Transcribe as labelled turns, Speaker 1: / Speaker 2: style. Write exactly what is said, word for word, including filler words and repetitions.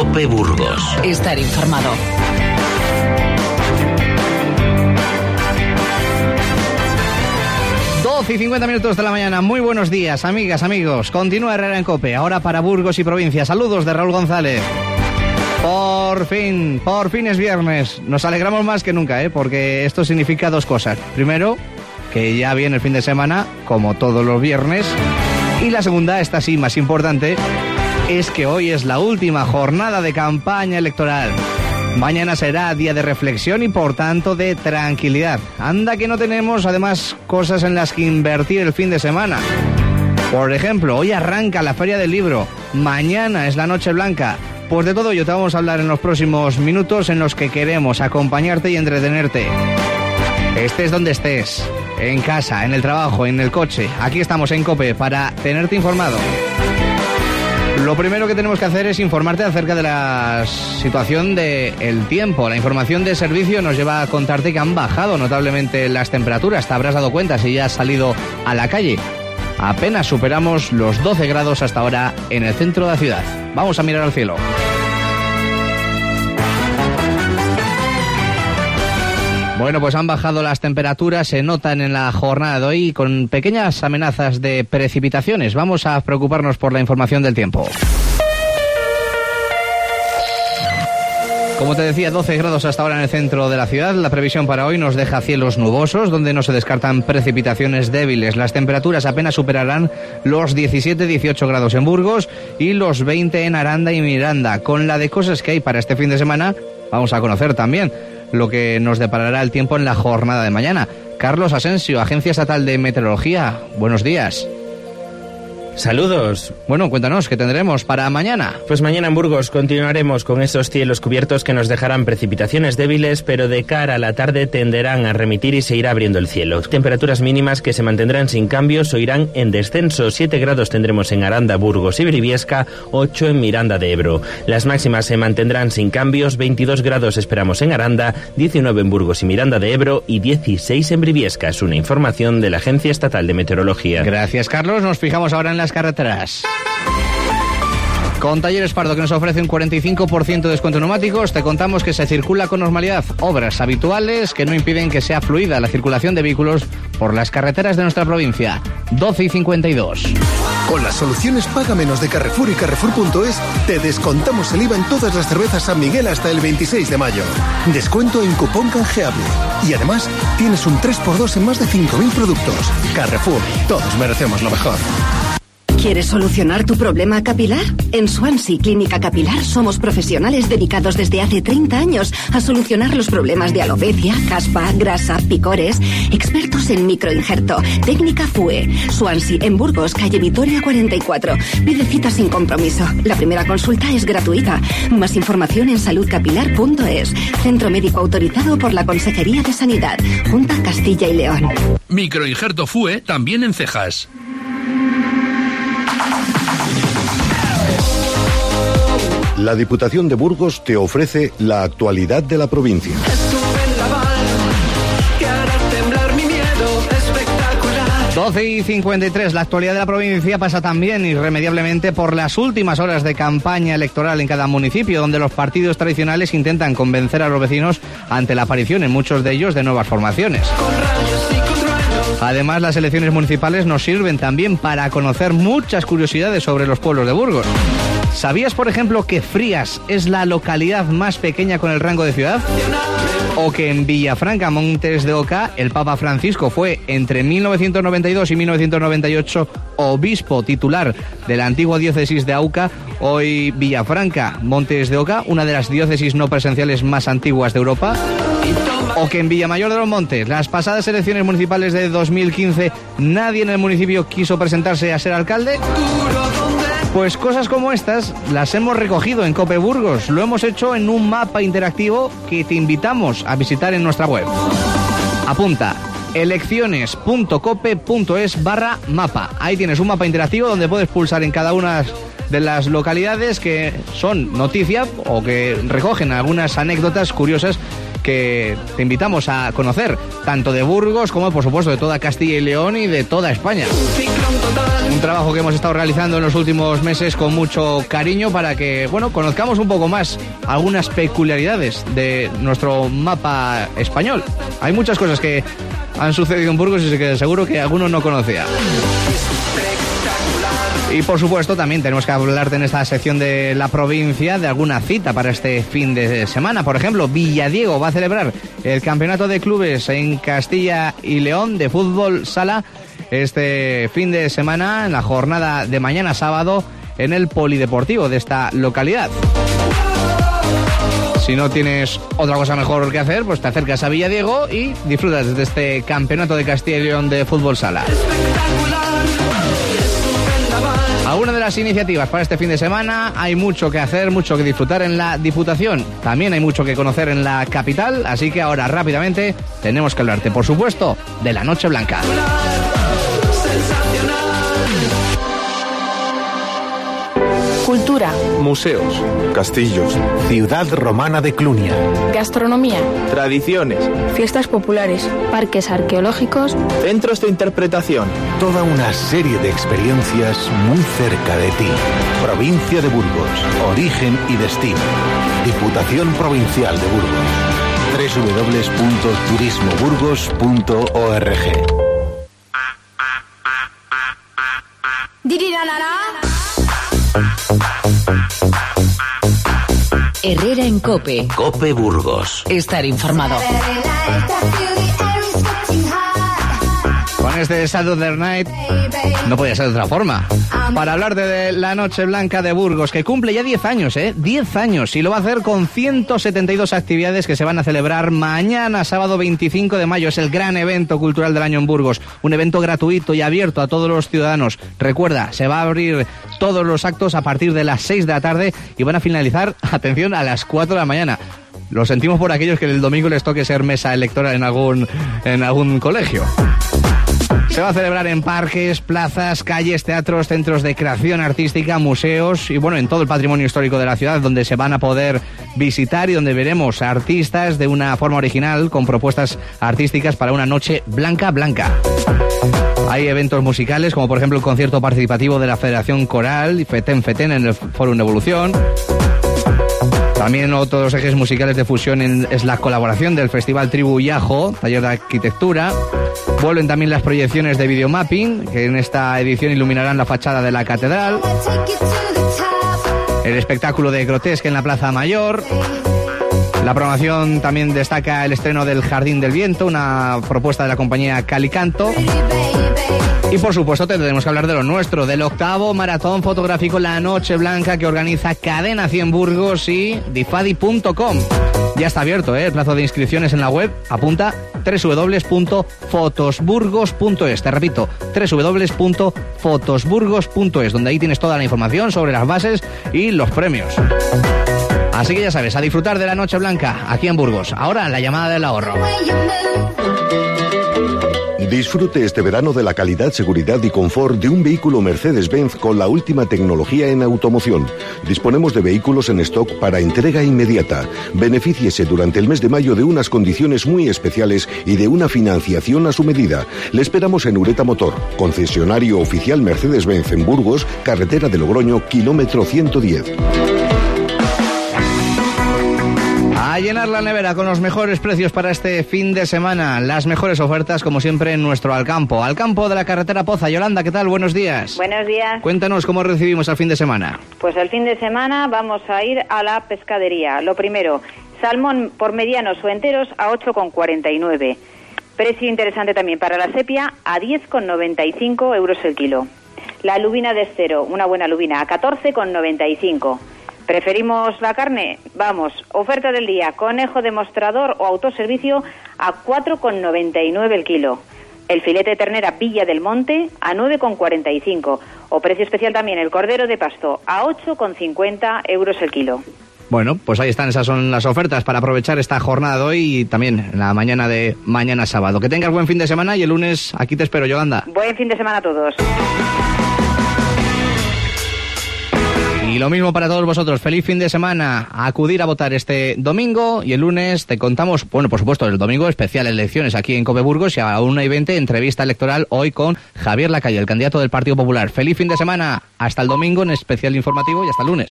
Speaker 1: COPE Burgos.
Speaker 2: Estar informado.
Speaker 3: doce y cincuenta minutos de la mañana. Muy buenos días, amigas, amigos. Continúa Herrera en COPE, ahora para Burgos y provincia. Saludos de Raúl González. Por fin, por fin es viernes. Nos alegramos más que nunca, ¿eh? Porque esto significa dos cosas. Primero, que ya viene el fin de semana, como todos los viernes. Y la segunda, esta sí más importante, es que hoy es la última jornada de campaña electoral. Mañana será día de reflexión y por tanto de tranquilidad. Anda que no tenemos además cosas en las que invertir el fin de semana. Por ejemplo, hoy arranca la Feria del Libro, mañana es la Noche Blanca. Pues de todo ello te vamos a hablar en los próximos minutos en los que queremos acompañarte y entretenerte. Estés donde estés, en casa, en el trabajo, en el coche, aquí estamos en COPE para tenerte informado. Lo primero que tenemos que hacer es informarte acerca de la situación del tiempo. La información de servicio nos lleva a contarte que han bajado notablemente las temperaturas. Te habrás dado cuenta si ya has salido a la calle. Apenas superamos los doce grados hasta ahora en el centro de la ciudad. Vamos a mirar al cielo. Bueno, pues han bajado las temperaturas, se notan en la jornada de hoy con pequeñas amenazas de precipitaciones. Vamos a preocuparnos por la información del tiempo. Como te decía, doce grados hasta ahora en el centro de la ciudad. La previsión para hoy nos deja cielos nubosos, donde no se descartan precipitaciones débiles. Las temperaturas apenas superarán los diecisiete dieciocho grados en Burgos y los veinte en Aranda y Miranda. Con la de cosas que hay para este fin de semana, vamos a conocer también lo que nos deparará el tiempo en la jornada de mañana. Carlos Asensio, Agencia Estatal de Meteorología. Buenos días.
Speaker 4: Saludos.
Speaker 3: Bueno, cuéntanos, ¿qué tendremos para mañana?
Speaker 4: Pues mañana en Burgos continuaremos con esos cielos cubiertos que nos dejarán precipitaciones débiles, pero de cara a la tarde tenderán a remitir y se irá abriendo el cielo. Temperaturas mínimas que se mantendrán sin cambios o irán en descenso. siete grados tendremos en Aranda, Burgos y Briviesca, ocho en Miranda de Ebro. Las máximas se mantendrán sin cambios, veintidós grados esperamos en Aranda, diecinueve en Burgos y Miranda de Ebro y dieciséis en Briviesca. Es una información de la Agencia Estatal de Meteorología.
Speaker 3: Gracias, Carlos. Nos fijamos ahora en las carreteras. Con Talleres Pardo, que nos ofrece un cuarenta y cinco por ciento de descuento en neumáticos, te contamos que se circula con normalidad. Obras habituales que no impiden que sea fluida la circulación de vehículos por las carreteras de nuestra provincia. doce y cincuenta y dos.
Speaker 5: Con las soluciones Paga Menos de Carrefour y Carrefour punto es, te descontamos el I V A en todas las cervezas San Miguel hasta el veintiséis de mayo. Descuento en cupón canjeable. Y además, tienes un tres por dos en más de cinco mil productos. Carrefour, todos merecemos lo mejor.
Speaker 6: ¿Quieres solucionar tu problema capilar? En Swansea Clínica Capilar somos profesionales dedicados desde hace treinta años a solucionar los problemas de alopecia, caspa, grasa, picores. Expertos en microinjerto. Técnica F U E. Swansea en Burgos, calle Vitoria cuarenta y cuatro. Pide cita sin compromiso. La primera consulta es gratuita. Más información en salud capilar punto es. Centro médico autorizado por la Consejería de Sanidad. Junta Castilla y León.
Speaker 7: Microinjerto F U E también en cejas.
Speaker 8: La Diputación de Burgos te ofrece la actualidad de la provincia.
Speaker 3: doce y cincuenta y tres. La actualidad de la provincia pasa también irremediablemente por las últimas horas de campaña electoral en cada municipio, donde los partidos tradicionales intentan convencer a los vecinos ante la aparición en muchos de ellos de nuevas formaciones. Además, las elecciones municipales nos sirven también para conocer muchas curiosidades sobre los pueblos de Burgos. ¿Sabías, por ejemplo, que Frías es la localidad más pequeña con el rango de ciudad? ¿O que en Villafranca, Montes de Oca, el Papa Francisco fue entre mil novecientos noventa y dos y mil novecientos noventa y ocho obispo titular de la antigua diócesis de Auca, hoy Villafranca, Montes de Oca, una de las diócesis no presenciales más antiguas de Europa? ¿O que en Villamayor de los Montes, las pasadas elecciones municipales de dos mil quince, nadie en el municipio quiso presentarse a ser alcalde? Pues cosas como estas las hemos recogido en COPE Burgos. Lo hemos hecho en un mapa interactivo que te invitamos a visitar en nuestra web. Apunta, elecciones punto cope punto es barra mapa. Ahí tienes un mapa interactivo donde puedes pulsar en cada una de las localidades que son noticia o que recogen algunas anécdotas curiosas que te invitamos a conocer, tanto de Burgos como, por supuesto, de toda Castilla y León y de toda España. Un trabajo que hemos estado realizando en los últimos meses con mucho cariño para que, bueno, conozcamos un poco más algunas peculiaridades de nuestro mapa español. Hay muchas cosas que han sucedido en Burgos y que seguro que algunos no conocía. Y por supuesto también tenemos que hablarte en esta sección de la provincia de alguna cita para este fin de semana. Por ejemplo, Villadiego va a celebrar el campeonato de clubes en Castilla y León de fútbol sala este fin de semana, en la jornada de mañana sábado, en el polideportivo de esta localidad. Si no tienes otra cosa mejor que hacer, pues te acercas a Villadiego y disfrutas de este campeonato de Castilla y León de fútbol sala. Algunas de las iniciativas para este fin de semana: hay mucho que hacer, mucho que disfrutar en la Diputación. También hay mucho que conocer en la capital, así que ahora rápidamente tenemos que hablarte, por supuesto, de la Noche Blanca.
Speaker 1: Cultura,
Speaker 2: museos, castillos,
Speaker 5: Ciudad Romana de Clunia,
Speaker 1: gastronomía,
Speaker 2: tradiciones,
Speaker 1: fiestas populares, parques arqueológicos,
Speaker 2: centros de interpretación.
Speaker 5: toda una serie de experiencias muy cerca de ti. Provincia de Burgos, origen y destino. Diputación Provincial de Burgos. doble u doble u doble u punto turismo burgos punto org.
Speaker 9: Herrera en Cope.
Speaker 10: Cope Burgos.
Speaker 9: Estar informado.
Speaker 3: Con este Saturday Night no podía ser de otra forma. Para hablarte de la Noche Blanca de Burgos, que cumple ya diez años, ¿eh? diez años, y lo va a hacer con ciento setenta y dos actividades que se van a celebrar mañana, sábado veinticinco de mayo. Es el gran evento cultural del año en Burgos. Un evento gratuito y abierto a todos los ciudadanos. Recuerda, se va a abrir todos los actos a partir de las seis de la tarde y van a finalizar, atención, a las cuatro de la mañana. Lo sentimos por aquellos que el domingo les toque ser mesa electoral en algún, en algún colegio. Se va a celebrar en parques, plazas, calles, teatros, centros de creación artística, museos y, bueno, en todo el patrimonio histórico de la ciudad, donde se van a poder visitar y donde veremos a artistas de una forma original con propuestas artísticas para una noche blanca blanca. Hay eventos musicales, como por ejemplo el concierto participativo de la Federación Coral Feten Feten en el Fórum Evolución. También otros ejes musicales de fusión en, es la colaboración del Festival Tribu Yajo, taller de arquitectura. Vuelven también las proyecciones de videomapping, que en esta edición iluminarán la fachada de la catedral. El espectáculo de Grotesque en la Plaza Mayor. La programación también destaca el estreno del Jardín del Viento, una propuesta de la compañía Calicanto. Y por supuesto tendremos que hablar de lo nuestro, del octavo maratón fotográfico La Noche Blanca que organiza Cadena cien Burgos y difadi punto com. Ya está abierto, ¿eh? El plazo de inscripciones en la web. Apunta doble u doble u doble u punto fotosburgos punto es. Te repito, doble u doble u doble u punto fotosburgos punto es, donde ahí tienes toda la información sobre las bases y los premios. Así que ya sabes, a disfrutar de la Noche Blanca aquí en Burgos. Ahora la llamada del ahorro.
Speaker 8: Disfrute este verano de la calidad, seguridad y confort de un vehículo Mercedes-Benz con la última tecnología en automoción. Disponemos de vehículos en stock para entrega inmediata. Benefíciese durante el mes de mayo de unas condiciones muy especiales y de una financiación a su medida. Le esperamos en Ureta Motor, concesionario oficial Mercedes-Benz en Burgos, carretera de Logroño, kilómetro ciento diez.
Speaker 3: A llenar la nevera con los mejores precios para este fin de semana. Las mejores ofertas, como siempre, en nuestro Alcampo. Alcampo de la carretera Poza. Yolanda, ¿qué tal? Buenos días.
Speaker 11: Buenos días.
Speaker 3: Cuéntanos cómo recibimos el fin de semana.
Speaker 11: Pues el fin de semana vamos a ir a la pescadería. Lo primero, salmón por medianos o enteros a ocho con cuarenta y nueve. Precio interesante también para la sepia a diez con noventa y cinco euros el kilo. La lubina de estero, una buena lubina, a catorce con noventa y cinco. ¿Preferimos la carne? Vamos, oferta del día, conejo de mostrador o autoservicio a cuatro con noventa y nueve el kilo. El filete de ternera Villa del Monte a nueve con cuarenta y cinco. O precio especial también el cordero de pasto a ocho con cincuenta euros el kilo.
Speaker 3: Bueno, pues ahí están, esas son las ofertas para aprovechar esta jornada de hoy y también la mañana de mañana sábado. Que tengas buen fin de semana y el lunes aquí te espero, Yolanda.
Speaker 11: Buen fin de semana a todos.
Speaker 3: Y Y lo mismo para todos vosotros. Feliz fin de semana. A acudir a votar este domingo y el lunes te contamos, bueno, por supuesto, el domingo especial elecciones aquí en COPE Burgos y a la una y veinte entrevista electoral hoy con Javier Lacalle, el candidato del Partido Popular. Feliz fin de semana. Hasta el domingo en especial informativo y hasta el lunes.